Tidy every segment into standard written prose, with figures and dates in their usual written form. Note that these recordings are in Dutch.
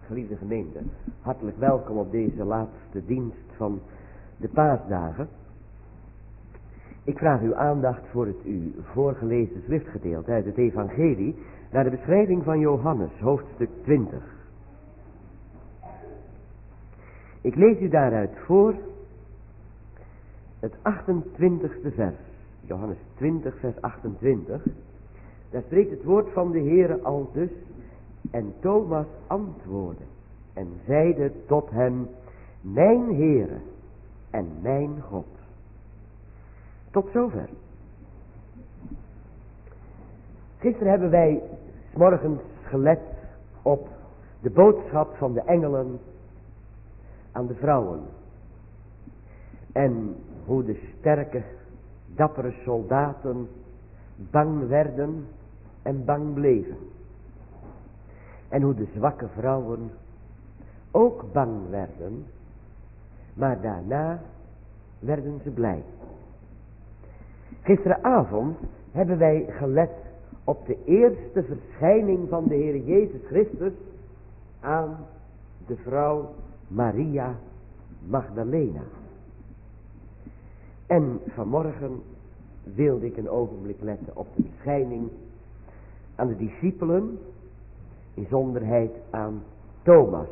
Geliefde gemeente, hartelijk welkom op deze laatste dienst van de paasdagen. Ik vraag uw aandacht voor het u voorgelezen schriftgedeelte uit het evangelie naar de beschrijving van Johannes, hoofdstuk 20. Ik lees u daaruit voor het 28e vers, Johannes 20 vers 28. Daar spreekt het woord van de Heere aldus: en Thomas antwoordde en zeide tot hem: mijn Heere en mijn God. Tot zover. Gisteren hebben wij 's morgens gelet op de boodschap van de engelen aan de vrouwen. En hoe de sterke, dappere soldaten bang werden en bang bleven. En hoe de zwakke vrouwen ook bang werden, maar daarna werden ze blij. Gisteravond hebben wij gelet op de eerste verschijning van de Heer Jezus Christus aan de vrouw Maria Magdalena. En vanmorgen wilde ik een ogenblik letten op de verschijning aan de discipelen, in zonderheid aan Thomas.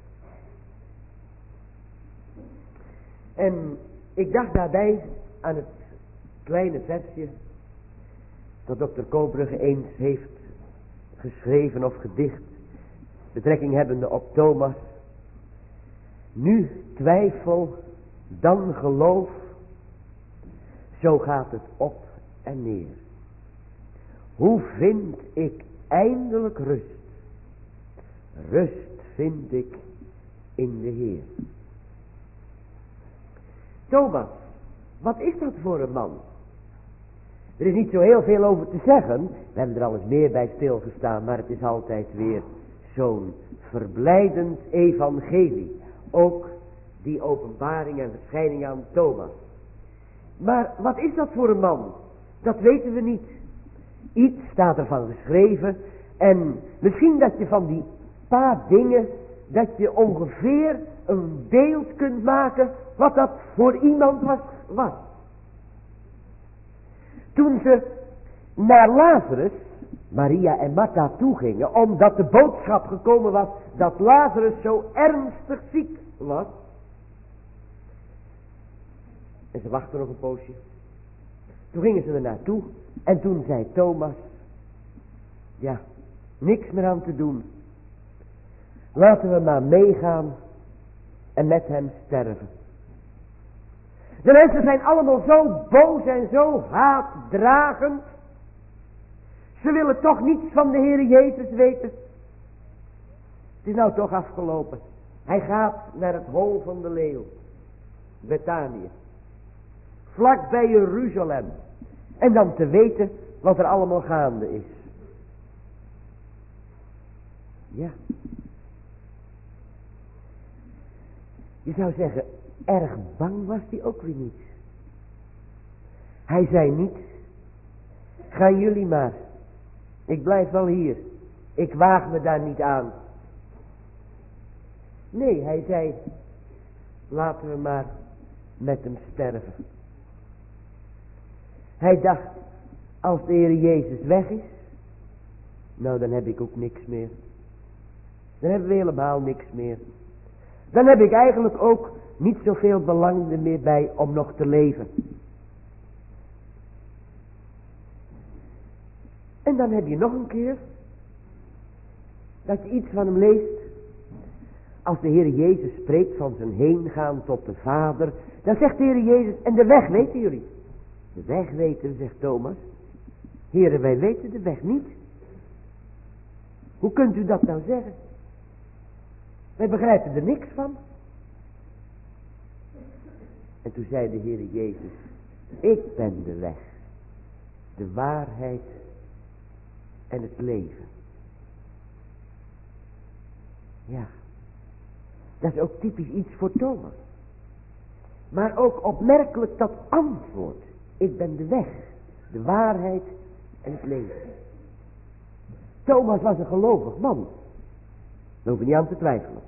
En ik dacht daarbij aan het kleine versje dat dokter Kobrugge eens heeft geschreven of gedicht, betrekking hebbende op Thomas. Nu twijfel, dan geloof, zo gaat het op en neer. Hoe vind ik eindelijk rust? Rust vind ik in de Heer. Thomas, wat is dat voor een man? Er is niet zo heel veel over te zeggen. We hebben er al eens meer bij stilgestaan, maar het is altijd weer zo'n verblijdend evangelie. Ook die openbaring en verschijning aan Thomas. Maar wat is dat voor een man? Dat weten we niet. Iets staat ervan geschreven. En misschien dat je van die paar dingen, dat je ongeveer een beeld kunt maken wat dat voor iemand was. Toen ze naar Lazarus, Maria en Martha toegingen, omdat de boodschap gekomen was dat Lazarus zo ernstig ziek was. En ze wachten nog een poosje. Toen gingen ze er naartoe en toen zei Thomas: ja, niks meer aan te doen. Laten we maar meegaan en met hem sterven. De mensen zijn allemaal zo boos en zo haatdragend. Ze willen toch niets van de Heer Jezus weten. Het is nou toch afgelopen. Hij gaat naar het hol van de leeuw. Betanië. Vlak bij Jeruzalem. En dan te weten wat er allemaal gaande is. Ja. Je zou zeggen, erg bang was hij ook weer niet. Hij zei niet: gaan jullie maar. Ik blijf wel hier. Ik waag me daar niet aan. Nee, hij zei: laten we maar met hem sterven. Hij dacht, als de Heer Jezus weg is, nou dan heb ik ook niks meer. Dan hebben we helemaal niks meer. Dan heb ik eigenlijk ook niet zoveel belang er meer bij om nog te leven. En dan heb je nog een keer dat je iets van hem leest. Als de Heer Jezus spreekt van zijn heengaan tot de Vader, dan zegt de Heer Jezus: en de weg weten jullie? De weg weten, zegt Thomas. Heren, wij weten de weg niet. Hoe kunt u dat nou zeggen? Wij begrijpen er niks van. En toen zei de Heer Jezus: ik ben de weg, de waarheid en het leven. Ja, dat is ook typisch iets voor Thomas. Maar ook opmerkelijk dat antwoord: ik ben de weg, de waarheid en het leven. Thomas was een gelovig man. Daar hoef je niet aan te twijfelen.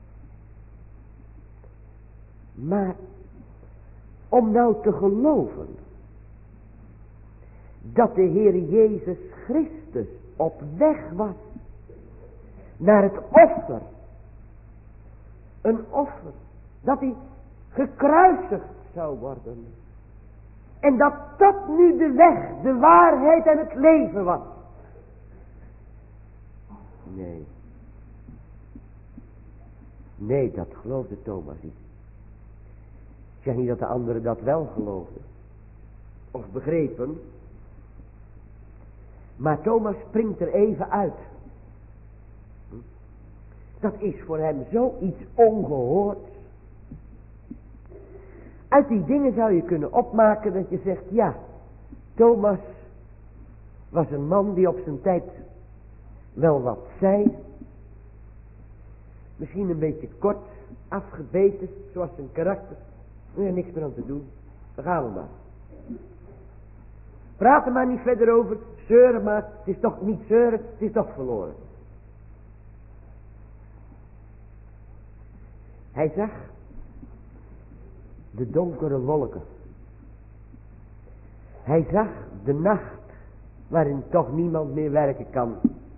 Maar om nou te geloven dat de Heer Jezus Christus op weg was naar het offer. Een offer. Dat hij gekruisigd zou worden. En dat dat nu de weg, de waarheid en het leven was. Nee. Nee, dat geloofde Thomas niet. Ik zeg niet dat de anderen dat wel geloofden. Of begrepen. Maar Thomas springt er even uit. Dat is voor hem zoiets ongehoords. Uit die dingen zou je kunnen opmaken dat je zegt, ja, Thomas was een man die op zijn tijd wel wat zei. Misschien een beetje kort, afgebeten, zoals zijn karakter. Er is niks meer aan te doen. Dan gaan we maar. Praat er maar niet verder over. Zeuren maar. Het is toch niet zeuren, het is toch verloren. Hij zag de donkere wolken. Hij zag de nacht waarin toch niemand meer werken kan.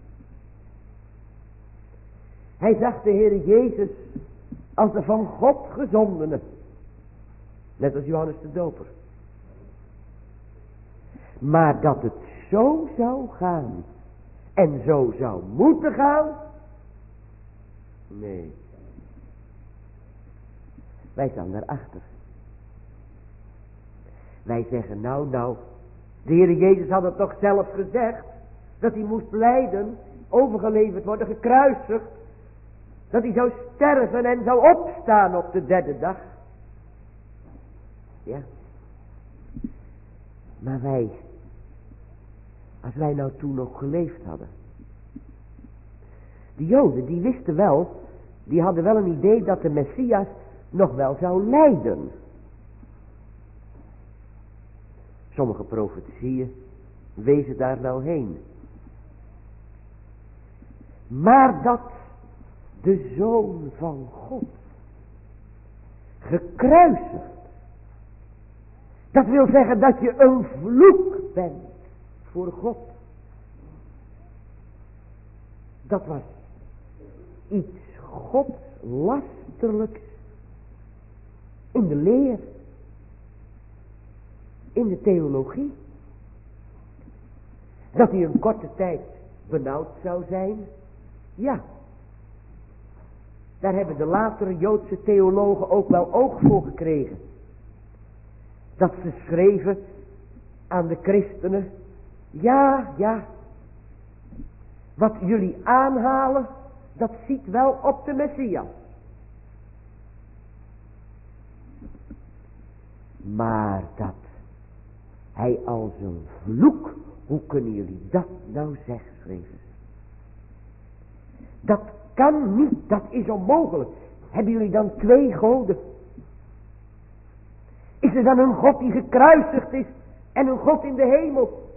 Hij zag de Heer Jezus als de van God gezondene. Net als Johannes de Doper. Maar dat het zo zou gaan. En zo zou moeten gaan. Nee. Wij staan daarachter. Wij zeggen nou. De Heer Jezus had het toch zelf gezegd. Dat hij moest lijden. Overgeleverd worden, gekruisigd. Dat hij zou sterven en zou opstaan op de derde dag. Ja. Maar wij. Als wij nou toen nog geleefd hadden. De Joden die wisten wel. Die hadden wel een idee dat de Messias nog wel zou lijden. Sommige profetieën wezen daar nou heen. Maar dat de Zoon van God gekruisigd. Dat wil zeggen dat je een vloek bent voor God. Dat was iets godslasterlijks in de leer, in de theologie. Dat hij een korte tijd benauwd zou zijn, ja. Daar hebben de latere Joodse theologen ook wel oog voor gekregen. Dat ze schreven aan de christenen, ja, wat jullie aanhalen, dat ziet wel op de Messias. Maar dat hij als een vloek, hoe kunnen jullie dat nou zeggen, schreven ze. Dat kan niet, dat is onmogelijk. Hebben jullie dan twee goden? Is er dan een God die gekruisigd is en een God in de hemel?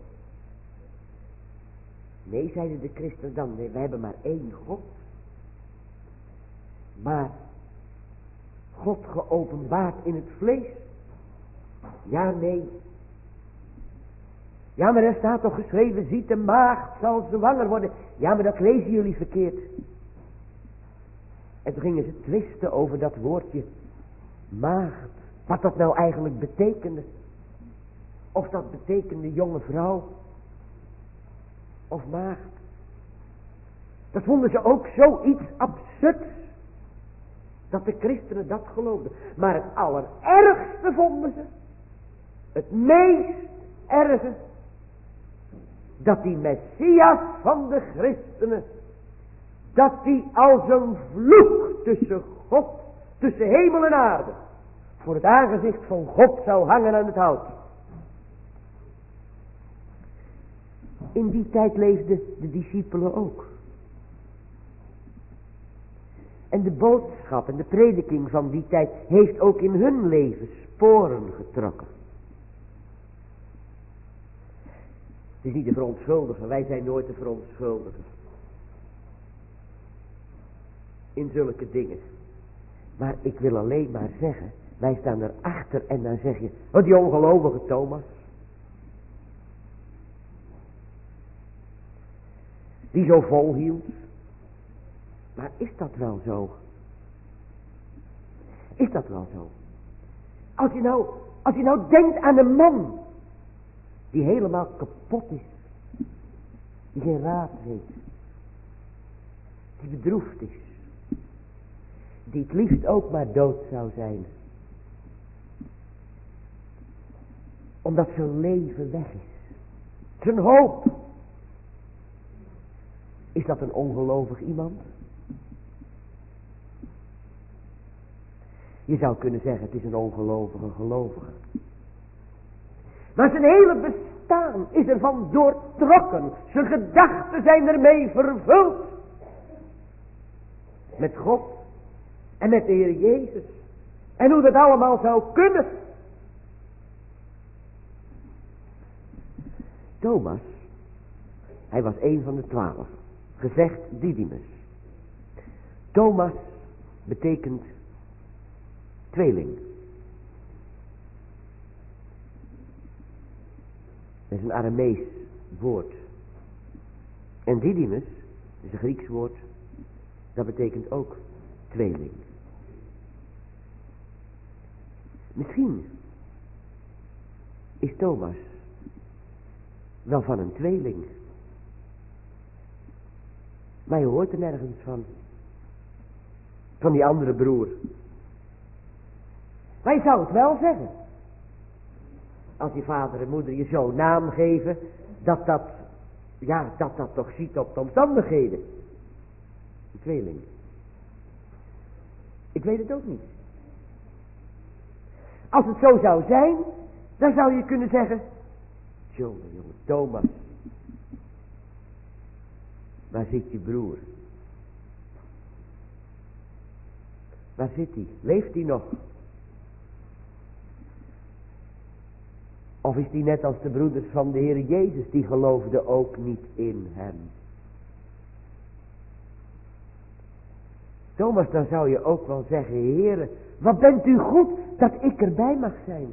Nee, zeiden de christenen dan, nee, we hebben maar één God. Maar God geopenbaard in het vlees? Ja, nee. Ja, maar er staat toch geschreven, ziet de maagd zal zwanger worden. Ja, maar dat lezen jullie verkeerd. En toen gingen ze twisten over dat woordje maagd. Wat dat nou eigenlijk betekende. Of dat betekende jonge vrouw. Of maagd. Dat vonden ze ook zoiets absurds. Dat de christenen dat geloofden. Maar het allerergste vonden ze. Het meest erge. Dat die Messias van de christenen. Dat die als een vloek tussen God. Tussen hemel en aarde. Voor het aangezicht van God zou hangen aan het hout. In die tijd leefden de discipelen ook. En de boodschap en de prediking van die tijd heeft ook in hun leven sporen getrokken. Het is niet te verontschuldigen, wij zijn nooit te verontschuldigen. in zulke dingen. Maar ik wil alleen maar zeggen, wij staan erachter en dan zeg je, wat die ongelovige Thomas. Die zo volhield. Maar is dat wel zo? Is dat wel zo? Als je nou denkt aan een man die helemaal kapot is. Die geen raad weet. Die bedroefd is. Die het liefst ook maar dood zou zijn. Omdat zijn leven weg is. Zijn hoop. Is dat een ongelovig iemand? Je zou kunnen zeggen, het is een ongelovige gelovige. Maar zijn hele bestaan is ervan doortrokken. Zijn gedachten zijn ermee vervuld. Met God en met de Heer Jezus. En hoe dat allemaal zou kunnen. Thomas, hij was een van de 12. Gezegd Didymus. Thomas betekent tweeling. Dat is een Aramees woord. En Didymus, dat is een Grieks woord, dat betekent ook tweeling. Misschien is Thomas wel van een tweeling. Maar je hoort er nergens van. Van die andere broer. Maar je zou het wel zeggen. Als je vader en moeder je zo'n naam geven, dat toch ziet op de omstandigheden. Een tweeling. Ik weet het ook niet. Als het zo zou zijn, dan zou je kunnen zeggen, jongen, Thomas. Waar zit je broer? Waar zit hij? Leeft hij nog? Of is hij net als de broeders van de Heer Jezus, die geloofden ook niet in hem? Thomas, dan zou je ook wel zeggen, Heere, wat bent u goed dat ik erbij mag zijn.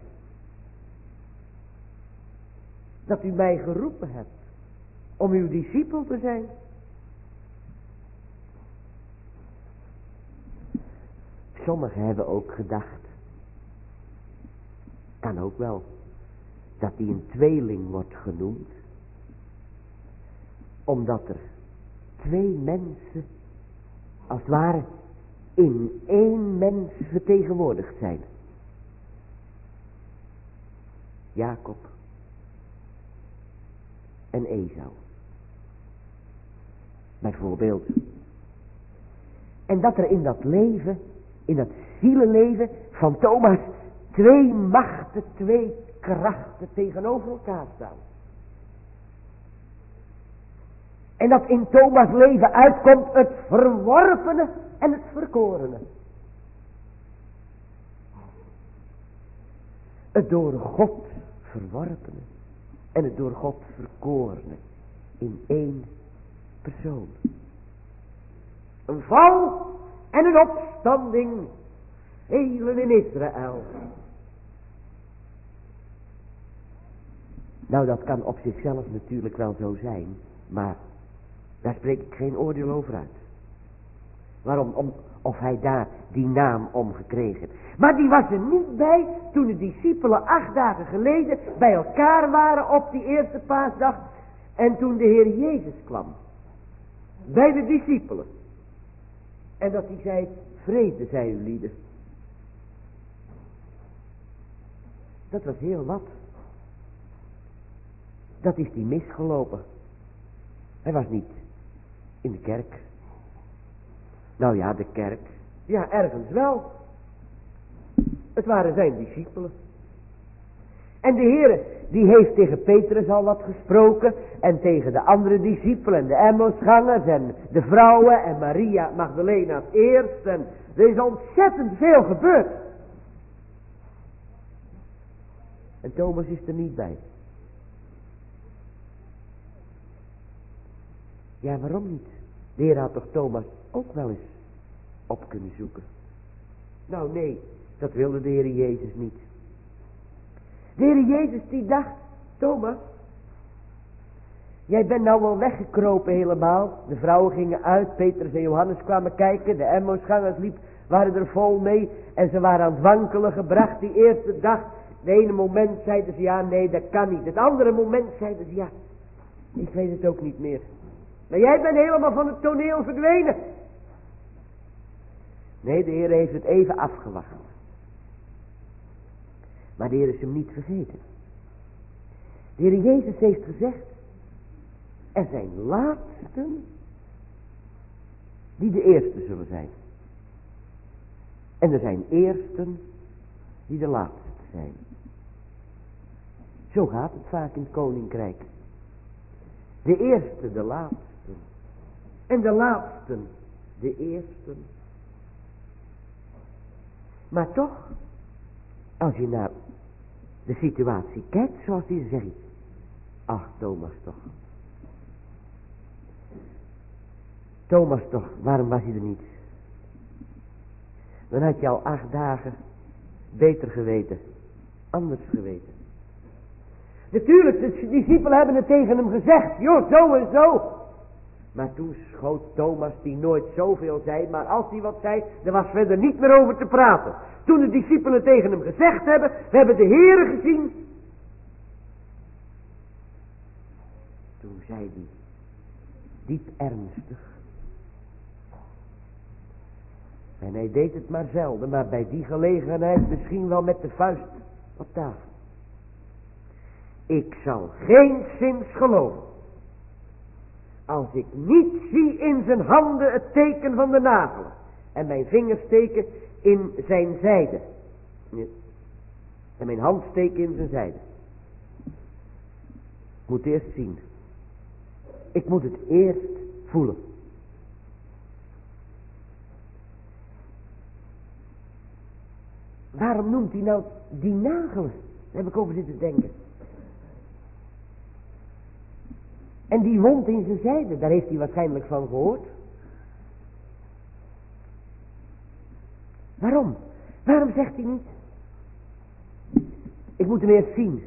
Dat u mij geroepen hebt om uw discipel te zijn. Sommigen hebben ook gedacht, kan ook wel, dat hij een tweeling wordt genoemd, omdat er twee mensen, als het ware, in één mens vertegenwoordigd zijn. Jacob en Esau. Bijvoorbeeld. En dat er in dat leven, in dat zielenleven van Thomas, twee machten, twee krachten tegenover elkaar staan. En dat in Thomas' leven uitkomt het verworpene en het verkorene. Het door God verworpene en het door God verkorene in één persoon. Een val en een opstanding, velen in Israël. Nou, dat kan op zichzelf natuurlijk wel zo zijn, maar daar spreek ik geen oordeel over uit. Waarom? Of hij daar die naam om gekregen heeft. Maar die was er niet bij toen de discipelen 8 dagen geleden bij elkaar waren op die eerste paasdag. En toen de Heer Jezus kwam. Bij de discipelen. En dat hij zei, vrede zij uw lieden. Dat was heel wat. Dat is die misgelopen. Hij was niet in de kerk. Nou ja, de kerk. Ja, ergens wel. Het waren zijn discipelen. En de Heer, die heeft tegen Petrus al wat gesproken. En tegen de andere discipelen en de Emmausgangers en de vrouwen en Maria Magdalena het eerst. En er is ontzettend veel gebeurd. En Thomas is er niet bij. Ja, waarom niet? De Heer had toch Thomas ook wel eens op kunnen zoeken. Nou nee, dat wilde de Heer Jezus niet. De Heer Jezus die dacht, Thomas, jij bent nou wel weggekropen helemaal. De vrouwen gingen uit, Petrus en Johannes kwamen kijken, de Emmausgangers waren er vol mee en ze waren aan het wankelen gebracht die eerste dag. De ene moment zeiden ze ja, nee, dat kan niet. Het andere moment zeiden ze ja, ik weet het ook niet meer. Maar jij bent helemaal van het toneel verdwenen. Nee, de Heer heeft het even afgewacht. Maar de Heer is hem niet vergeten. De Heer Jezus heeft gezegd, er zijn laatsten die de eerste zullen zijn. En er zijn eersten die de laatste zijn. Zo gaat het vaak in het koninkrijk. De eerste de laatsten. En de laatsten de eersten. Maar toch, als je naar de situatie kijkt zoals die zegt. Ach, Thomas toch. Thomas toch, waarom was hij er niet? Dan had je al 8 dagen beter geweten. Anders geweten. Natuurlijk, de discipelen hebben het tegen hem gezegd. Joh, zo en zo. Maar toen schoot Thomas, die nooit zoveel zei, maar als hij wat zei, er was verder niet meer over te praten. Toen de discipelen tegen hem gezegd hebben, we hebben de Heere gezien. Toen zei hij, diep ernstig. En hij deed het maar zelden, maar bij die gelegenheid misschien wel met de vuist op tafel. Ik zal geenszins geloven, als ik niet zie in zijn handen het teken van de nagelen en mijn vingers steken in zijn zijde. En mijn hand steken in zijn zijde. Ik moet eerst zien. Ik moet het eerst voelen. Waarom noemt hij nou die nagelen? Daar heb ik over zitten denken. En die wond in zijn zijde, daar heeft hij waarschijnlijk van gehoord. Waarom? Waarom zegt hij niet? Ik moet hem eerst zien.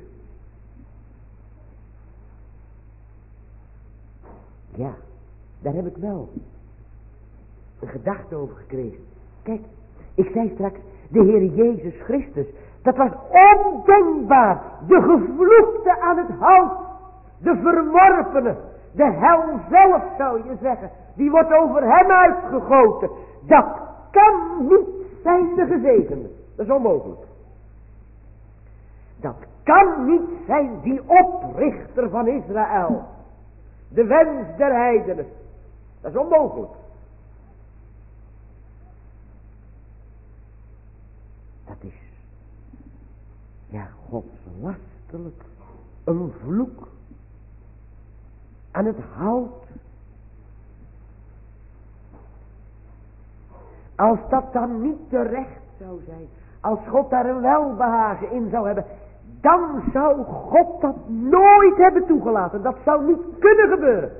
Ja, daar heb ik wel een gedachte over gekregen. Kijk, ik zei straks, de Heer Jezus Christus, dat was ondenkbaar. De gevloekte aan het hout. De verworpene, de hel zelf zou je zeggen, die wordt over hem uitgegoten. Dat kan niet zijn de gezegende. Dat is onmogelijk. Dat kan niet zijn die oprichter van Israël. De wens der heidenen. Dat is onmogelijk. Dat is, ja, godslastelijk. Een vloek. Aan het hout. Als dat dan niet terecht zou zijn. Als God daar een welbehagen in zou hebben. Dan zou God dat nooit hebben toegelaten. Dat zou niet kunnen gebeuren.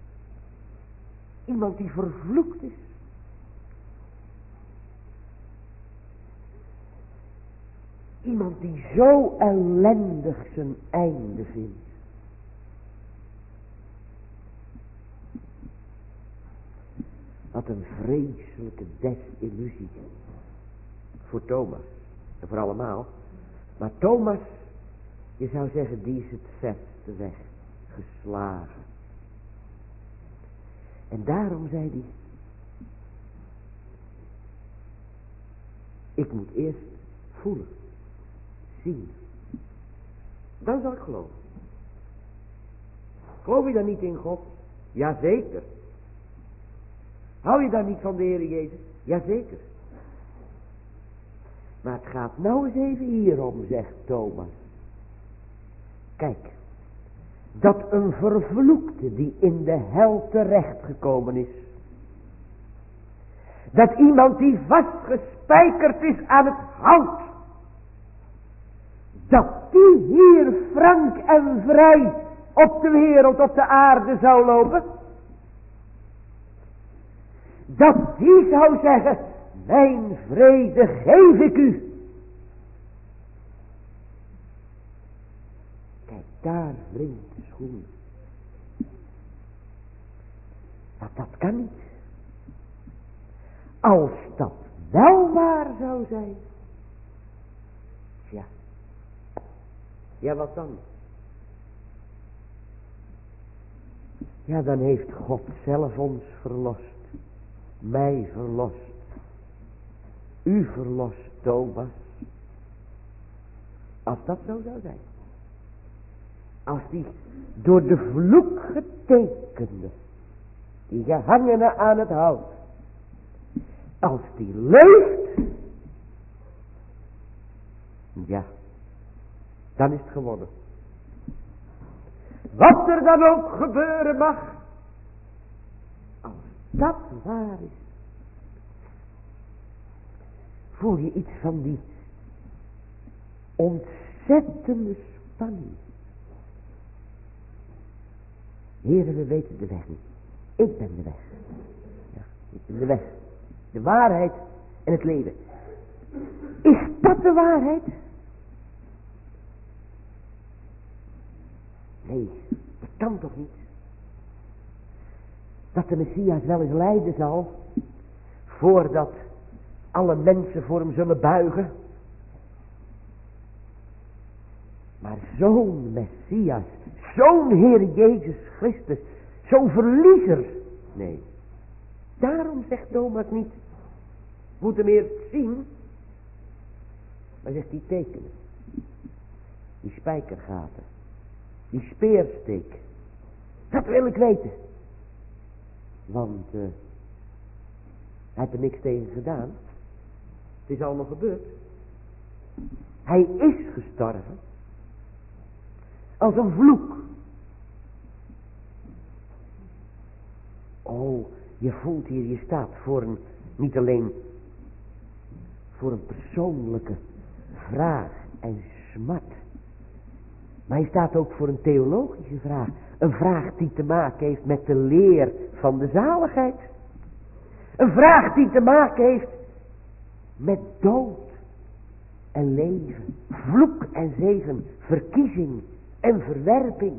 Iemand die vervloekt is. Iemand die zo ellendig zijn einde vindt. Wat een vreselijke desillusie voor Thomas en voor allemaal. Maar Thomas, je zou zeggen, die is het verste weg geslagen. En daarom zei hij, ik moet eerst voelen, zien. Dan zal ik geloven. Geloof je dan niet in God? Jazeker. Hou je dan niet van de Heer Jezus? Jazeker. Maar het gaat nou eens even hierom, zegt Thomas. Kijk, dat een vervloekte die in de hel terechtgekomen is. Dat iemand die vastgespijkerd is aan het hout. Dat die hier frank en vrij op de wereld, op de aarde zou lopen. dat hij zou zeggen, mijn vrede geef ik u. Kijk, daar wringt de schoen. Dat kan niet. Als dat wel waar zou zijn. Ja, wat dan? Ja, dan heeft God zelf ons verlost. Mij verlost. U verlost, Thomas. Als dat zo zou zijn. Als die door de vloek getekende, die gehangene aan het hout, als die leeft, ja, dan is het gewonnen. Wat er dan ook gebeuren mag, als dat waar is, voel je iets van die ontzettende spanning. Heren, we weten de weg niet. Ik ben de weg. Ja, ik ben de weg. De waarheid en het leven. Is dat de waarheid? Nee, dat kan toch niet? Dat de Messias wel eens lijden zal, voordat alle mensen voor hem zullen buigen. Maar zo'n Messias, zo'n Heer Jezus Christus, zo'n verliezer, nee. Daarom zegt Thomas niet, moet hem eerst zien, maar zegt die tekenen, die spijkergaten, die speersteek, dat wil ik weten. Want hij heeft er niks tegen gedaan. Het is allemaal gebeurd. Hij is gestorven. Als een vloek. Oh, je voelt hier, je staat voor een, niet alleen voor een persoonlijke vraag en smart. Maar je staat ook voor een theologische vraag. Een vraag die te maken heeft met de leer van de zaligheid. Een vraag die te maken heeft met dood en leven. Vloek en zegen. Verkiezing en verwerping.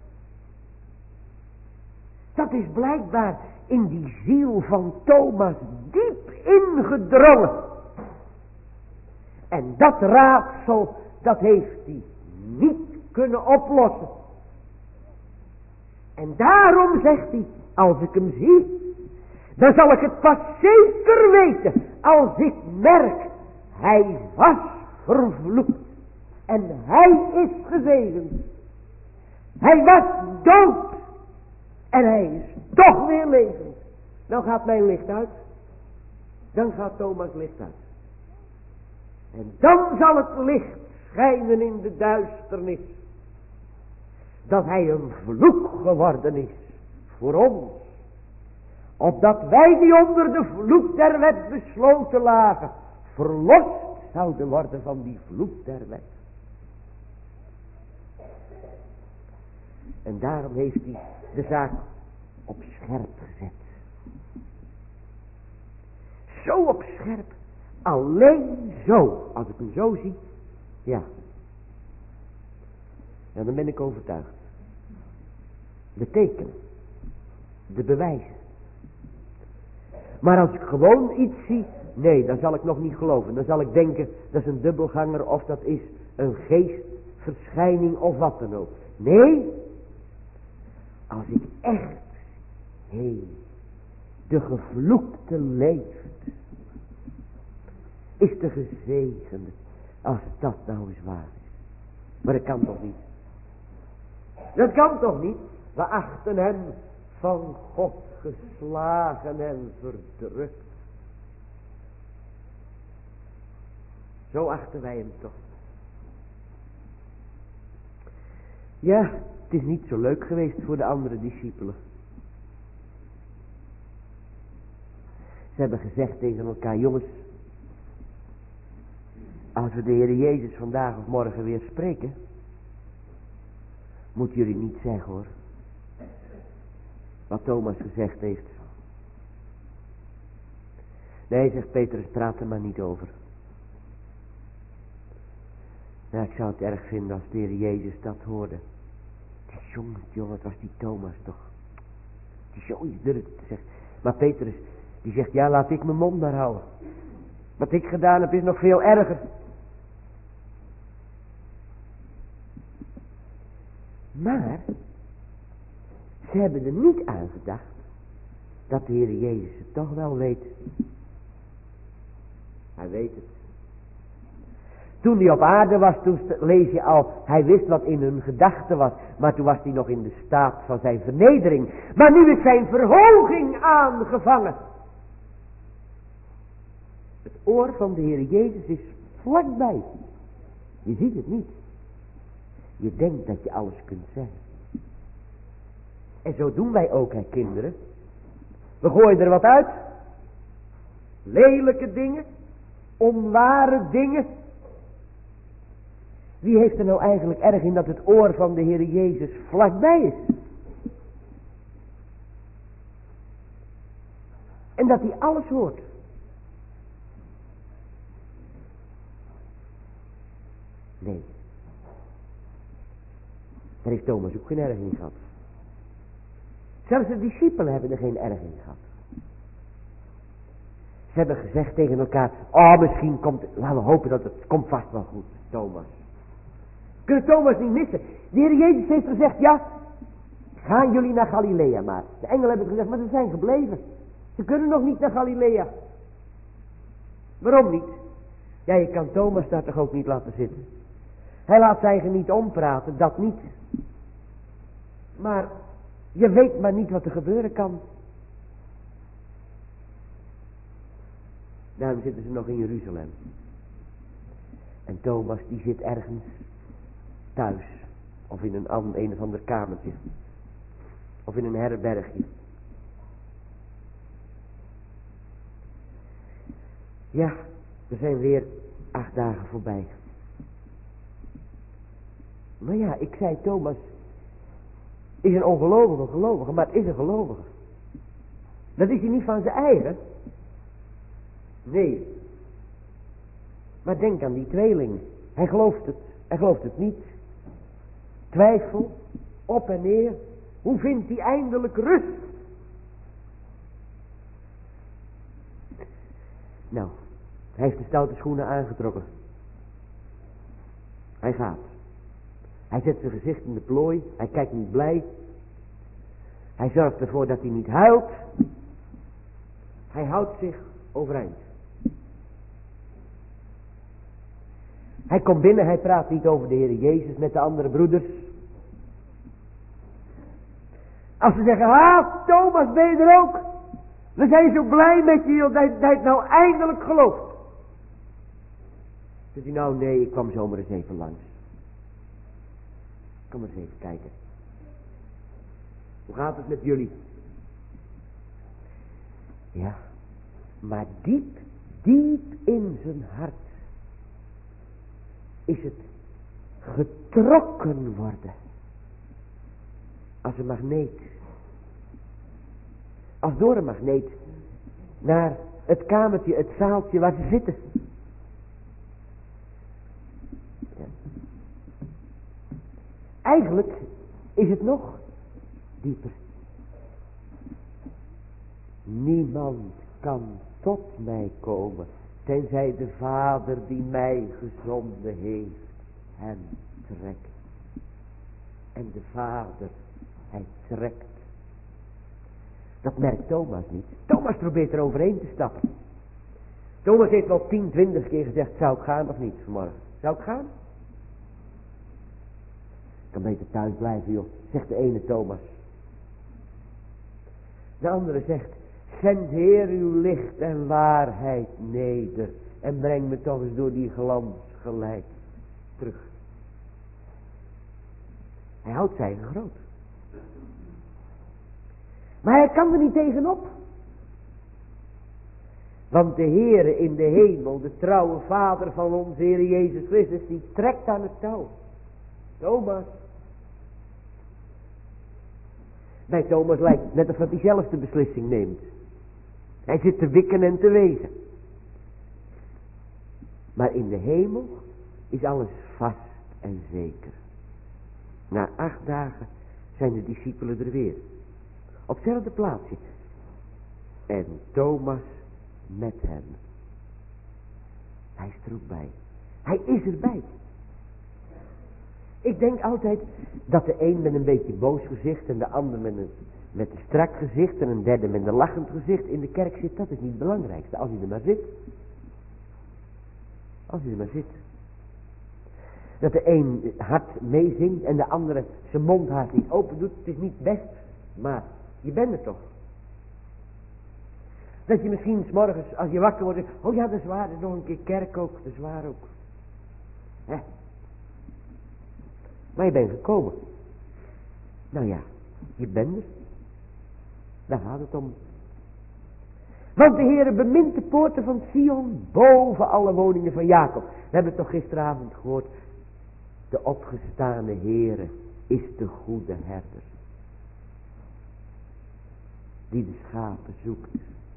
Dat is blijkbaar in die ziel van Thomas diep ingedrongen. En dat raadsel, dat heeft hij niet kunnen oplossen. En daarom zegt hij, als ik hem zie, dan zal ik het pas zeker weten, als ik merk, hij was vervloekt en hij is gezegend. Hij was dood en hij is toch weer levend. Dan gaat mijn licht uit. Dan gaat Thomas licht uit. En dan zal het licht schijnen in de duisternis. Dat hij een vloek geworden is voor ons. Opdat wij die onder de vloek der wet besloten lagen, verlost zouden worden van die vloek der wet. En daarom heeft hij de zaak op scherp gezet. Zo op scherp. Alleen zo. Als ik hem zo zie. Ja. Ja, dan ben ik overtuigd. De tekenen. De bewijzen. Maar als ik gewoon iets zie. Nee, dan zal ik nog niet geloven. Dan zal ik denken. Dat is een dubbelganger. Of dat is een geestverschijning. Of wat dan ook. Nee. Als ik echt. De gevloekte leeft. Is de gezegende. Als dat nou eens waar is. Maar dat kan toch niet. Dat kan toch niet. We achten hem van God geslagen en verdrukt. Zo achten wij hem toch. Ja, het is niet zo leuk geweest voor de andere discipelen. Ze hebben gezegd tegen elkaar, jongens, als we de Heer Jezus vandaag of morgen weer spreken, moet jullie niet zeggen hoor, wat Thomas gezegd heeft. Nee, zegt Petrus, praat er maar niet over. Nou, ik zou het erg vinden als de Heer Jezus dat hoorde. Jongen, wat was die Thomas toch. Die zoiets durft te zeggen. Maar Petrus, die zegt, ja, laat ik mijn mond maar houden. Wat ik gedaan heb is nog veel erger. Maar, ze hebben er niet aan gedacht dat de Heer Jezus het toch wel weet. Hij weet het. Toen hij op aarde was, toen lees je al, hij wist wat in hun gedachten was. Maar toen was hij nog in de staat van zijn vernedering. Maar nu is zijn verhoging aangevangen. Het oor van de Heer Jezus is vlakbij. Je ziet het niet. Je denkt dat je alles kunt zeggen. En zo doen wij ook, hè, kinderen. We gooien er wat uit. Lelijke dingen. Onware dingen. Wie heeft er nou eigenlijk erg in dat het oor van de Heer Jezus vlakbij is? En dat hij alles hoort. Nee. Daar heeft Thomas ook geen erg in gehad. Zelfs de discipelen hebben er geen erg in gehad. Ze hebben gezegd tegen elkaar, oh, misschien komt, laten we hopen dat het komt vast wel goed, Thomas. We kunnen Thomas niet missen. De Heer Jezus heeft gezegd, ja, gaan jullie naar Galilea maar. De engelen hebben gezegd, maar ze zijn gebleven. Ze kunnen nog niet naar Galilea. Waarom niet? Ja, je kan Thomas daar toch ook niet laten zitten. Hij laat zijn eigen niet ompraten, dat niet. Maar je weet maar niet wat er gebeuren kan. Daarom zitten ze nog in Jeruzalem. En Thomas die zit ergens thuis. Of in een of ander kamertje. Of in een herbergje. Ja, er zijn weer 8 dagen voorbij. Maar ja, ik zei Thomas is een gelovige, maar het is een gelovige. Dat is hij niet van zijn eigen. Nee. Maar denk aan die tweeling. Hij gelooft het niet. Twijfel, op en neer. Hoe vindt hij eindelijk rust? Nou, hij heeft de stoute schoenen aangetrokken. Hij gaat. Hij zet zijn gezicht in de plooi. Hij kijkt niet blij. Hij zorgt ervoor dat hij niet huilt. Hij houdt zich overeind. Hij komt binnen, hij praat niet over de Heer Jezus met de andere broeders. Als ze zeggen, Thomas, ben je er ook? We zijn zo blij met je, dat hij het nou eindelijk gelooft. Zegt hij, nou nee, ik kwam zomaar eens even langs. Kom maar eens even kijken. Hoe gaat het met jullie? Ja, maar diep in zijn hart is het getrokken worden. Als een magneet. Als door een magneet. Naar het kamertje, het zaaltje waar ze zitten. Ja. Eigenlijk is het nog dieper. Niemand kan tot mij komen, tenzij de Vader die mij gezonden heeft, hem trekt. En de Vader, hij trekt. Dat merkt Thomas niet. Thomas probeert er overheen te stappen. Thomas heeft wel 10, 20 keer gezegd, zou ik gaan of niet vanmorgen? Zou ik gaan? Ik kan beter thuis blijven, joh, zegt de ene Thomas. De andere zegt, zend Heer uw licht en waarheid neder en breng me toch eens door die glans gelijk terug. Hij houdt zijn eigen groot. Maar hij kan er niet tegenop. Want de Heere in de hemel, de trouwe Vader van onze Heer Jezus Christus, die trekt aan het touw. Thomas. Bij Thomas lijkt het net alsof hij zelf de beslissing neemt. Hij zit te wikken en te wezen. Maar in de hemel is alles vast en zeker. Na 8 dagen zijn de discipelen er weer. Op hetzelfde plaatsje. En Thomas met hem. Hij is er ook bij. Hij is erbij. Ik denk altijd dat de een met een beetje boos gezicht en de ander met een strak gezicht en een derde met een lachend gezicht in de kerk zit. Dat is niet het belangrijkste. Als hij er maar zit. Als hij er maar zit. Dat de een hard meezingt en de andere zijn mond haast niet open doet. Het is niet best, maar je bent er toch. Dat je misschien 's morgens als je wakker wordt. Oh ja, dat is waar. Dat is nog een keer kerk ook. Dat is waar ook. Hè? Maar je bent gekomen. Nou ja, je bent er. Daar gaat het om. Want de Heere bemint de poorten van Sion boven alle woningen van Jacob. We hebben het toch gisteravond gehoord. De opgestane Heere is de goede herder. Die de schapen zoekt.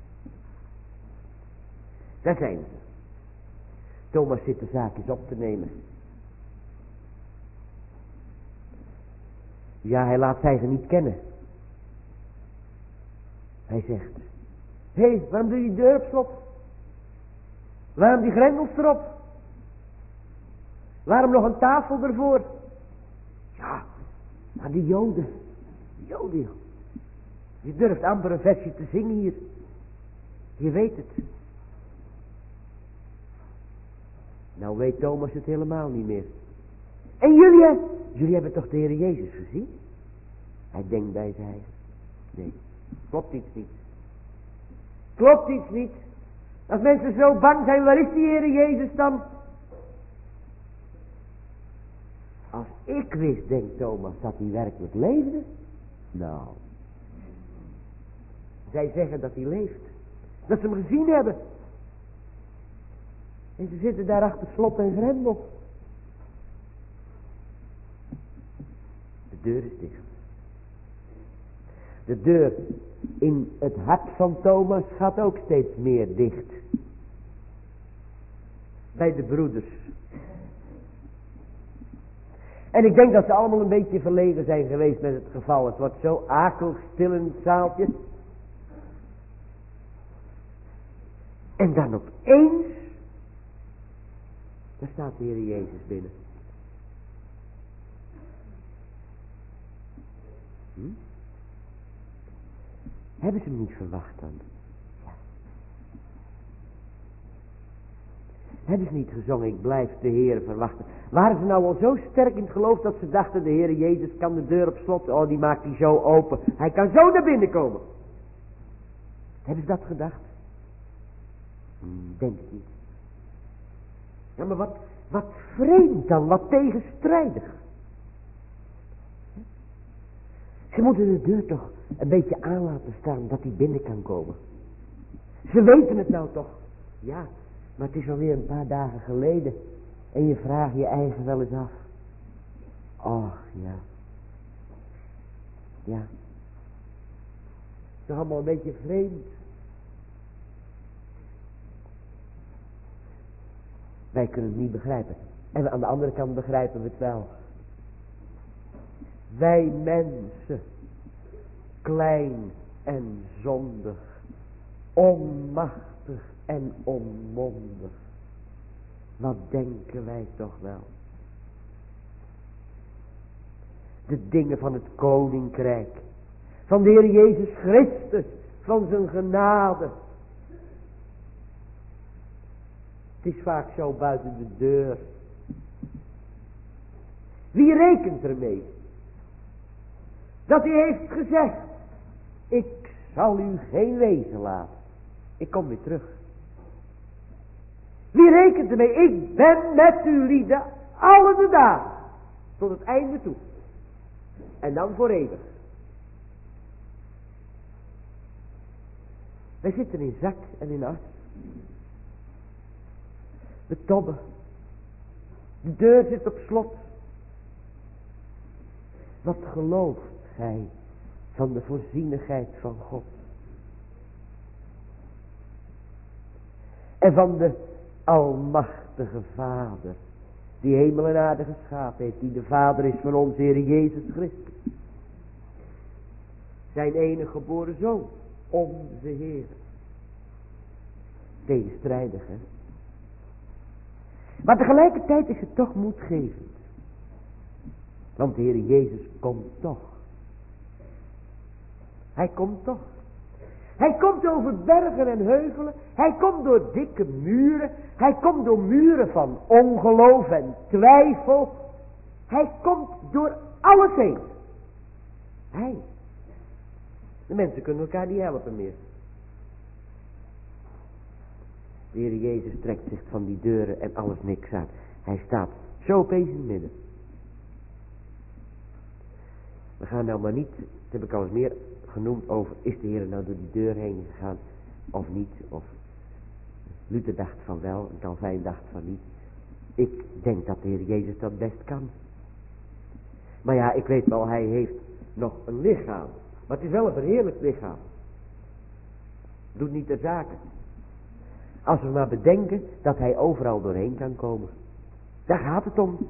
Daar zijn ze. Thomas zit de zaakjes op te nemen. Ja, hij laat zijn niet kennen. Hij zegt: Hé, waarom doe je die deur op slot? Waarom die grendels erop? Waarom nog een tafel ervoor? Ja, maar die Joden. Je durft amper een versje te zingen hier. Je weet het. Nou weet Thomas het helemaal niet meer. En jullie hebben toch de Heer Jezus gezien? Hij denkt bij zijn eigen. Nee, klopt iets niet. Klopt iets niet. Als mensen zo bang zijn, waar is die Heer Jezus dan? Als ik wist, denkt Thomas, dat hij werkelijk leefde. Nou. Zij zeggen dat hij leeft. Dat ze hem gezien hebben. En ze zitten daar achter slot en grendel. De deur is dicht. De deur in het hart van Thomas gaat ook steeds meer dicht. Bij de broeders. En ik denk dat ze allemaal een beetje verlegen zijn geweest met het geval. Het wordt zo akelig stil in het zaaltje. En dan opeens, daar staat de Heer Jezus binnen. Hebben ze hem niet verwacht dan? Ja. Hebben ze niet gezongen, ik blijf de Heer verwachten? Waren ze nou al zo sterk in het geloof dat ze dachten, de Heer Jezus kan de deur op slot, oh die maakt die zo open, hij kan zo naar binnen komen. Hebben ze dat gedacht? Denk ik niet. Ja, maar wat vreemd dan, wat tegenstrijdig. Ze moeten de deur toch een beetje aan laten staan dat hij binnen kan komen. Ze weten het nou toch. Ja, maar het is alweer een paar dagen geleden. En je vraagt je eigen wel eens af. Och, ja. Ja. Het is toch allemaal een beetje vreemd. Wij kunnen het niet begrijpen. En aan de andere kant begrijpen we het wel. Wij mensen, klein en zondig, onmachtig en onmondig. Wat denken wij toch wel? De dingen van het koninkrijk, van de Heer Jezus Christus, van zijn genade. Het is vaak zo buiten de deur. Wie rekent ermee? Dat hij heeft gezegd, ik zal u geen wezen laten. Ik kom weer terug. Wie rekent ermee? Ik ben met u lieden alle de dagen. Tot het einde toe. En dan voor eeuwig. Wij zitten in zak en in as. We tobben. De deur zit op slot. Wat gelooft gij van de voorzienigheid van God? en van de almachtige Vader, die hemel en aarde geschapen heeft, die de Vader is van onze Heer Jezus Christus. Zijn enige geboren Zoon, onze Heer. Tegenstrijdig, hè? Maar tegelijkertijd is het toch moedgevend. Want de Heer Jezus komt toch. Hij komt toch. Hij komt over bergen en heuvelen. Hij komt door dikke muren. Hij komt door muren van ongeloof en twijfel. Hij komt door alles heen. Hij. De mensen kunnen elkaar niet helpen meer. De Heer Jezus trekt zich van die deuren en alles niks aan. Hij staat zo opeens in het midden. We gaan nou maar niet, dat heb ik al eens meer genoemd over, is de Heer nou door die deur heen gegaan of niet? Of Luther dacht van wel en Calvijn dacht van niet. Ik denk dat de Heer Jezus dat best kan. Maar ja, ik weet wel, hij heeft nog een lichaam. Maar het is wel een verheerlijkt lichaam. Doet niet ter zake. Als we maar bedenken dat hij overal doorheen kan komen. Daar gaat het om.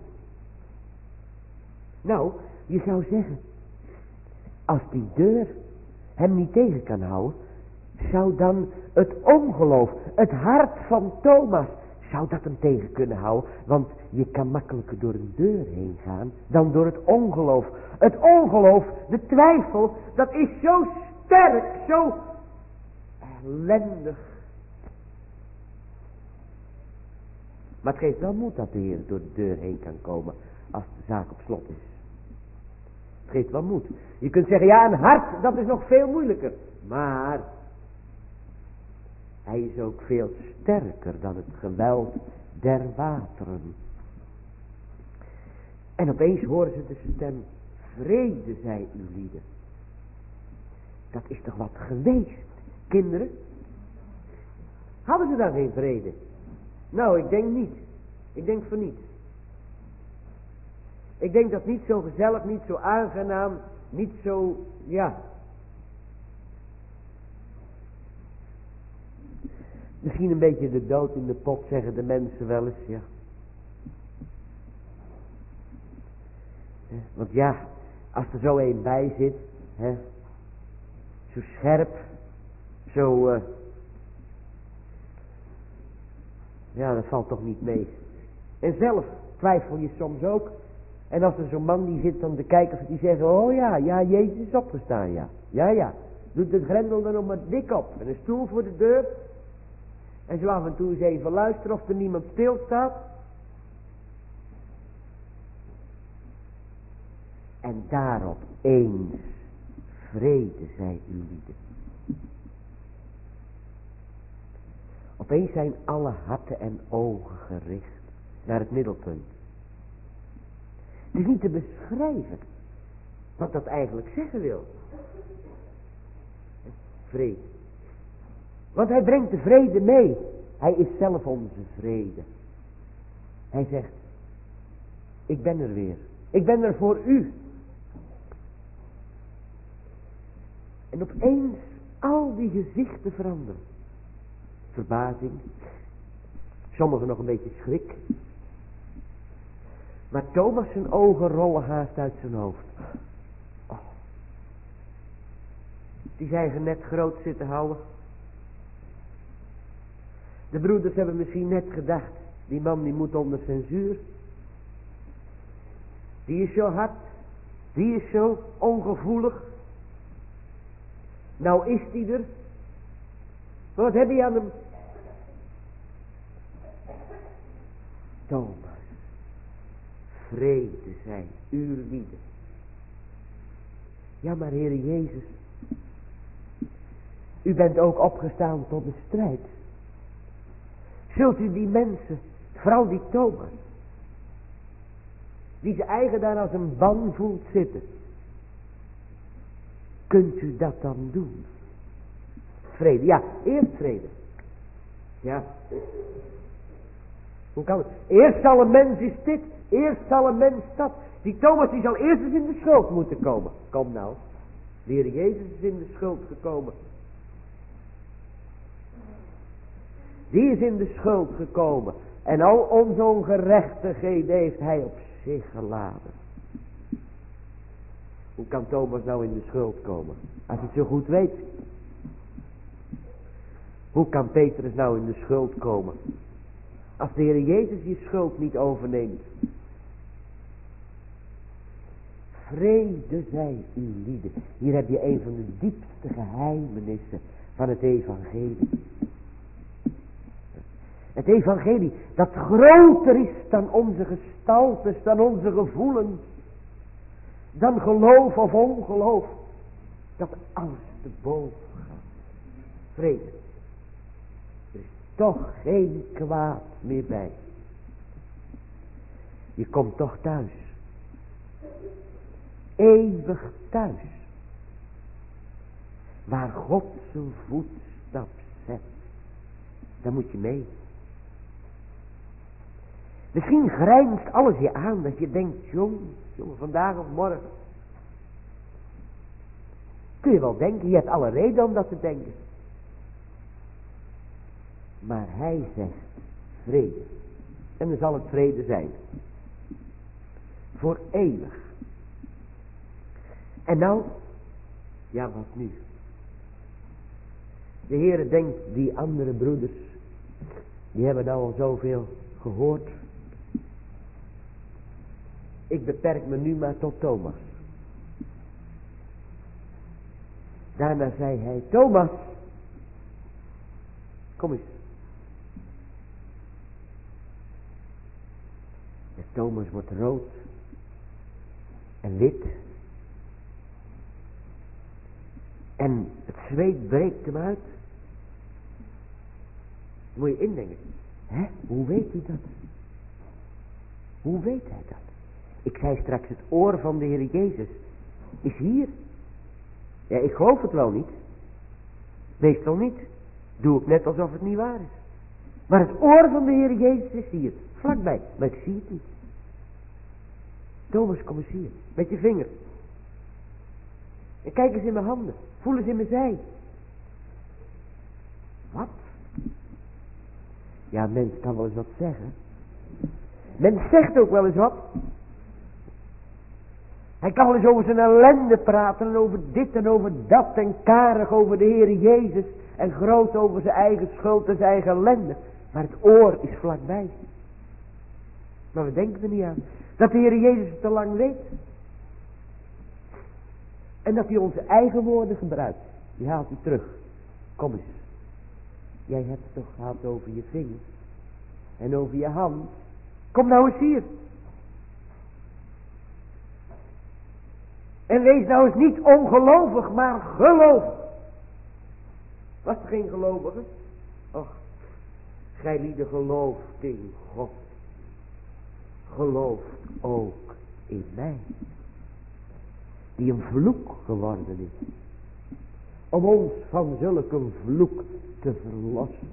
Nou, je zou zeggen, als die deur hem niet tegen kan houden, zou dan het ongeloof, het hart van Thomas, zou dat hem tegen kunnen houden? Want je kan makkelijker door een deur heen gaan dan door het ongeloof. Het ongeloof, de twijfel, dat is zo sterk, zo ellendig. Maar het geeft wel moed dat de Heer door de deur heen kan komen als de zaak op slot is. Het geeft wel moed. Je kunt zeggen, ja, een hart, dat is nog veel moeilijker. Maar hij is ook veel sterker dan het geweld der wateren. En opeens horen ze de stem, vrede zij uw lieden. Dat is toch wat geweest, kinderen? Hadden ze dan geen vrede? Nou, ik denk niet. Ik denk van niet. Ik denk dat niet zo gezellig, niet zo aangenaam, niet zo, ja. Misschien een beetje de dood in de pot, zeggen de mensen wel eens, ja. Want ja, als er zo een bij zit, hè, zo scherp, zo, ja, dat valt toch niet mee. En zelf twijfel je soms ook. En als er zo'n man die zit dan te kijken of die zeggen, oh ja, Jezus is opgestaan, ja. Ja, doet de grendel er nog maar dik op. En een stoel voor de deur. En zo af en toe eens even luisteren of er niemand stilstaat. En daarop eens vrede zij uw lieden. Opeens zijn alle harten en ogen gericht naar het middelpunt. Het is niet te beschrijven wat dat eigenlijk zeggen wil. Vrede. Want hij brengt de vrede mee. Hij is zelf onze vrede. Hij zegt, ik ben er weer. Ik ben er voor u. En opeens al die gezichten veranderen. Verbazing. Sommigen nog een beetje schrik. Maar Thomas zijn ogen rollen haast uit zijn hoofd. Oh. Die zijn net groot zitten houden. De broeders hebben misschien net gedacht, die man die moet onder censuur. Die is zo hard. Die is zo ongevoelig. Nou is die er. Wat heb je aan hem? Thomas. Vrede zij uw lieden. Ja, maar Heer Jezus, u bent ook opgestaan tot de strijd. Zult u die mensen, vooral die Thomas, die zijn eigen daar als een ban voelt zitten, kunt u dat dan doen? Vrede, ja, eerst vrede. Ja. Hoe kan het? Eerst zal een mens is dit, eerst zal een mens dat. Die Thomas die zal eerst eens in de schuld moeten komen. Kom nou, de Heer Jezus is in de schuld gekomen. Die is in de schuld gekomen. En al onze ongerechtigheden heeft hij op zich geladen. Hoe kan Thomas nou in de schuld komen? Als hij het zo goed weet. Hoe kan Petrus nou in de schuld komen? Als de Heer Jezus die schuld niet overneemt. Vrede zij uw lieden. Hier heb je een van de diepste geheimenissen van het evangelie. Het evangelie dat groter is dan onze gestaltes, dan onze gevoelens. Dan geloof of ongeloof. Dat alles te boven gaat. Vrede. Er is toch geen kwaad meer bij. Je komt toch thuis. Eeuwig thuis. Waar God zijn voetstap zet. Daar moet je mee. Misschien grijnst alles je aan dat je denkt, jongen, vandaag of morgen. Kun je wel denken, je hebt alle reden om dat te denken. Maar hij zegt vrede. En dan zal het vrede zijn. Voor eeuwig. En nou, ja wat nu? De Heere denkt, die andere broeders, die hebben nou al zoveel gehoord. Ik beperk me nu maar tot Thomas. Daarna zei hij, Thomas, kom eens. En Thomas wordt rood en wit. En het zweet breekt hem uit. Moet je indenken. Hè? Hoe weet hij dat? Hoe weet hij dat? Ik zei straks, het oor van de Heer Jezus is hier. Ja, ik geloof het wel niet. Meestal niet. Doe ik net alsof het niet waar is. Maar het oor van de Heer Jezus is hier. Vlakbij. Maar ik zie het niet. Thomas, kom eens hier. Met je vinger. En kijk eens in mijn handen. Voel eens in mijn zij. Wat? Ja, mens kan wel eens wat zeggen. Mens zegt ook wel eens wat. Hij kan wel eens over zijn ellende praten en over dit en over dat en karig over de Heer Jezus en groot over zijn eigen schuld en zijn eigen ellende. Maar het oor is vlakbij. Maar we denken er niet aan. Dat de Heer Jezus het te lang weet. En dat hij onze eigen woorden gebruikt. Die haalt hij terug. Kom eens. Jij hebt het toch gehad over je vinger. En over je hand. Kom nou eens hier. En wees nou eens niet ongelovig, maar geloof. Was er geen gelovige? Och, gij lieden gelooft in God. Gelooft ook in mij. Die een vloek geworden is. Om ons van zulke vloek te verlossen.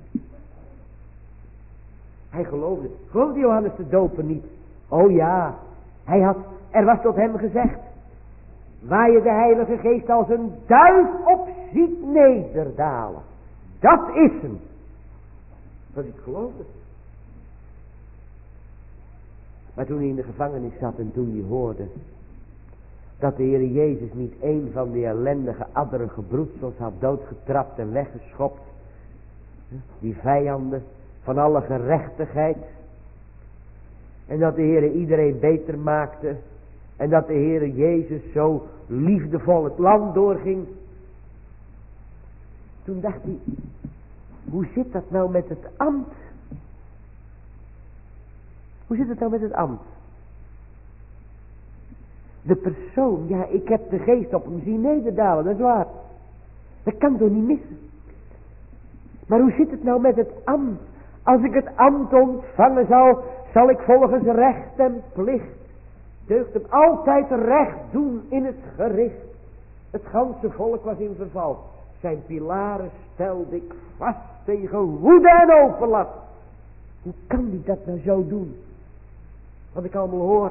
Hij geloofde. Geloofde Johannes de Doper niet? Oh ja. Er was tot hem gezegd. Waar je de Heilige Geest als een duif op ziet nederdalen. Dat is hem. Dat ik geloofde. Maar toen hij in de gevangenis zat en toen hij hoorde dat de Heer Jezus niet een van die ellendige adderige broedsels had doodgetrapt en weggeschopt. Die vijanden van alle gerechtigheid. En dat de Heer iedereen beter maakte. En dat de Heer Jezus zo liefdevol het land doorging. Toen dacht hij, hoe zit dat nou met het ambt? Hoe zit het nou met het ambt? De persoon, ja, ik heb de geest op hem zien nederdalen, dat is waar. Dat kan toch niet missen. Maar hoe zit het nou met het ambt? Als ik het ambt ontvangen zal ik volgens recht en plicht, deugt hem altijd recht doen in het gericht. Het ganse volk was in verval. Zijn pilaren stelde ik vast tegen woede en overlast. Hoe kan die dat nou zo doen? Wat ik allemaal hoor.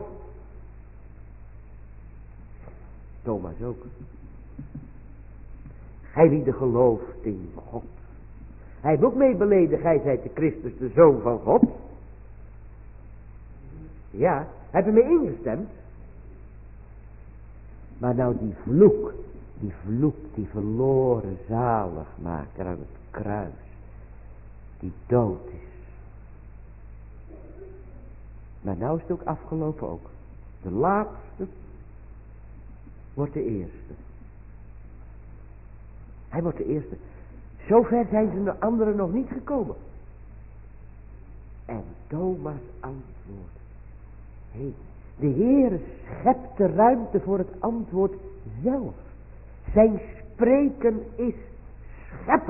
Thomas ook. Gij lieden gelooft in God. Hij heeft ook mee beleden, gij zijt de Christus, de Zoon van God. Ja, hij heeft ermee ingestemd. Maar nou die vloek, die verloren zaligmaker aan het kruis, die dood is. Maar nou is het ook afgelopen ook. De laatste wordt de eerste. Hij wordt de eerste. Zover zijn ze de anderen nog niet gekomen. En Thomas antwoordt. Hé, de Heere schept de ruimte voor het antwoord zelf. Zijn spreken is scheppen.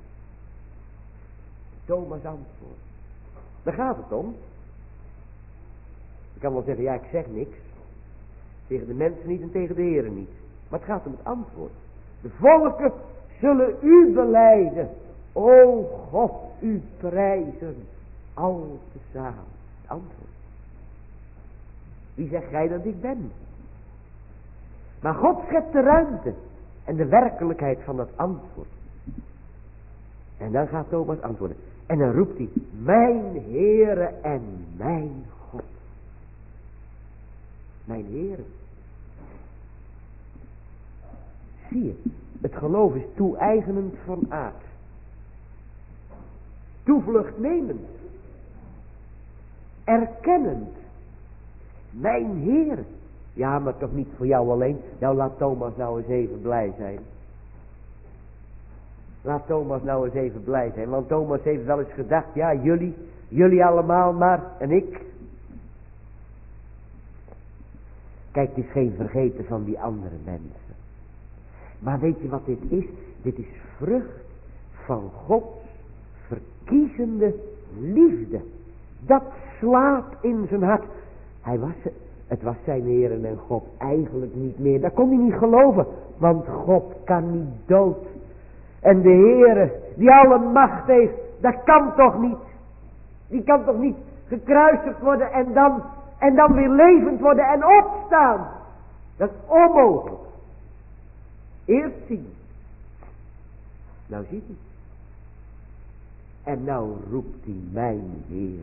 Thomas antwoordt. Daar gaat het om. Ik kan wel zeggen, ja, ik zeg niks. Tegen de mensen niet en tegen de Heere niet. Maar het gaat om het antwoord. De volken zullen u belijden. O God, u prijzen. Al tezamen. Het antwoord. Wie zegt gij dat ik ben? Maar God schept de ruimte. En de werkelijkheid van dat antwoord. En dan gaat Thomas antwoorden. En dan roept hij. Mijn Heere en mijn God. Mijn Heere. Zie je. Het geloof is toe-eigenend van aard. Toevlucht nemend. Erkennend. Mijn Heer. Ja, maar toch niet voor jou alleen. Nou, laat Thomas nou eens even blij zijn. Laat Thomas nou eens even blij zijn. Want Thomas heeft wel eens gedacht. Ja, jullie allemaal maar. En ik. Kijk, het is geen vergeten van die andere mensen. Maar weet je wat dit is? Dit is vrucht van Gods verkiezende liefde. Dat slaat in zijn hart. Het was zijn Heer en God eigenlijk niet meer. Dat kon hij niet geloven. Want God kan niet dood. En de Heer die alle macht heeft. Dat kan toch niet. Die kan toch niet gekruisigd worden en dan weer levend worden en opstaan. Dat is onmogelijk. Eerst zien. Nou ziet hij. En nou roept hij mijn Heer.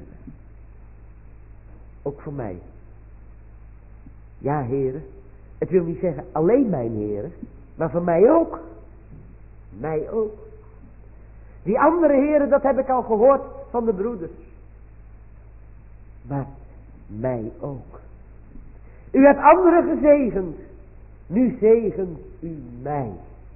Ook voor mij. Ja, heren. Het wil niet zeggen alleen mijn heren. Maar voor mij ook. Mij ook. Die andere heren, dat heb ik al gehoord van de broeders. Maar mij ook. U hebt anderen gezegend. Nu zegent u mij.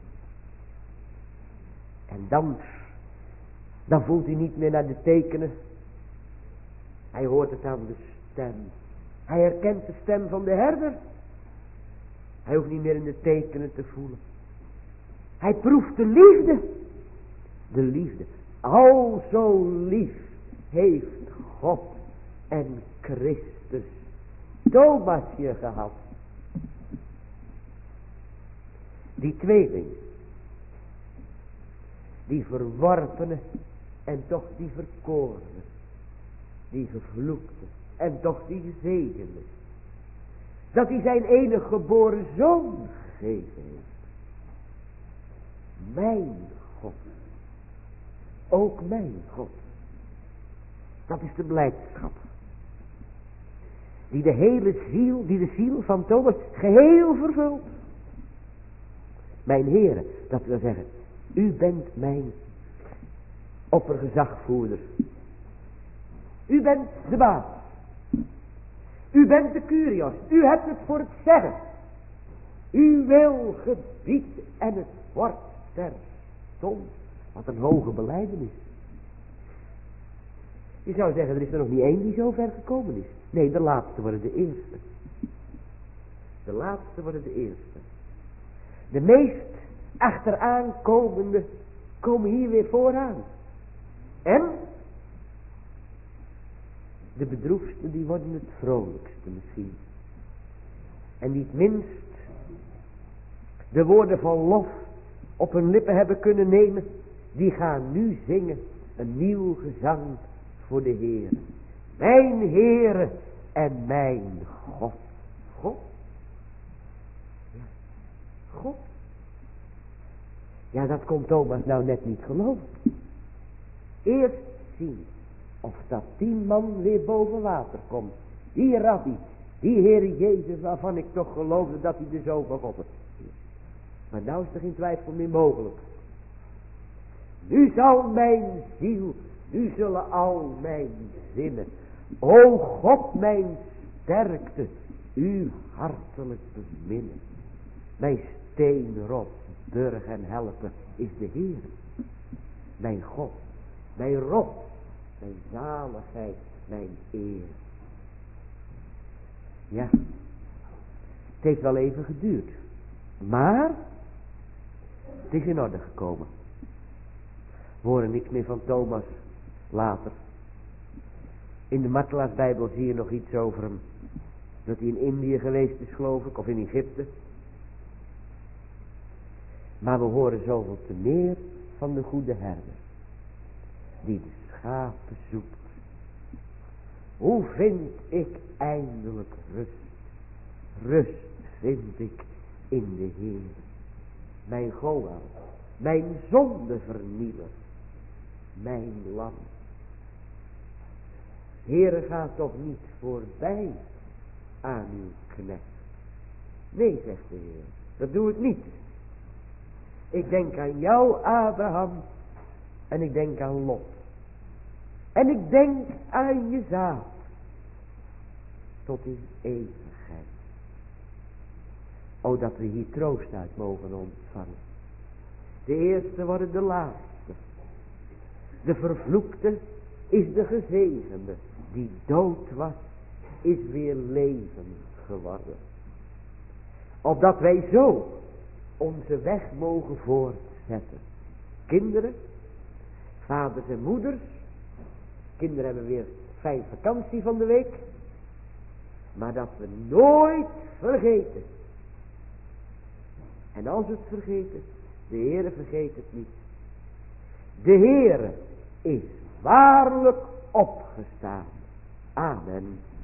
En dan voelt hij niet meer naar de tekenen. Hij hoort het aan de stem. Hij herkent de stem van de herder. Hij hoeft niet meer in de tekenen te voelen. Hij proeft de liefde. De liefde. Al zo lief heeft God en Christus Thomasje gehad. Die tweeling. Die verworpene en toch die verkorene. Die gevloekte en toch die gezegende. Dat hij zijn enige geboren zoon gegeven heeft. Mijn God. Ook mijn God. Dat is de blijdschap. Die de ziel van Thomas geheel vervult. Mijn Heere, dat wil zeggen, u bent mijn oppergezagvoerder. U bent de baas. U bent de Kyrios. U hebt het voor het zeggen. U wil gebied en het wordt terstond. Wat een hoge belijdenis. Je zou zeggen, er is er nog niet één die zo ver gekomen is. Nee, de laatste worden de eerste. De laatste worden de eerste. De meest achteraan komende komen hier weer vooraan. En de bedroefsten die worden het vrolijkste misschien. En niet minst de woorden van lof op hun lippen hebben kunnen nemen. Die gaan nu zingen een nieuw gezang voor de Heer. Mijn Heere en mijn God. God? Ja, God. Ja, dat kon Thomas nou net niet geloven. eerst zien of dat die man weer boven water komt. Die rabbi, die Heer Jezus waarvan ik toch geloofde dat hij de Zoon van God is. Maar nou is er geen twijfel meer mogelijk. Nu zal mijn ziel, nu zullen al mijn zinnen, o God mijn sterkte, u hartelijk beminnen. Mijn steenrots, burg en helper is de Heer. Mijn God, mijn rots, mijn zaligheid, mijn eer. Ja, het heeft wel even geduurd. Maar het is in orde gekomen. We horen niks meer van Thomas later. In de Martelaarsbijbel zie je nog iets over hem. Dat hij in Indië geweest is, geloof ik, of in Egypte. Maar we horen zoveel te meer van de goede herder. Die de schapen zoekt. Hoe vind ik eindelijk rust? Rust vind ik in de Heer. Mijn Goal, mijn zondevernieler, mijn lam. Heere, ga toch niet voorbij aan uw knecht. Nee, zegt de Heer, dat doe ik niet. Ik denk aan jou, Abraham, en ik denk aan Lot. En ik denk aan je zaad, tot in eeuwigheid. O, dat we hier troost uit mogen ontvangen. De eerste worden de laatste. De vervloekte is de gezegende. Die dood was, is weer levend geworden. Opdat wij zo onze weg mogen voortzetten. Kinderen, vaders en moeders. Kinderen hebben weer fijn vakantie van de week. Maar dat we nooit vergeten. En als we het vergeten, de Heere vergeet het niet. De Heere is waarlijk opgestaan. Amen.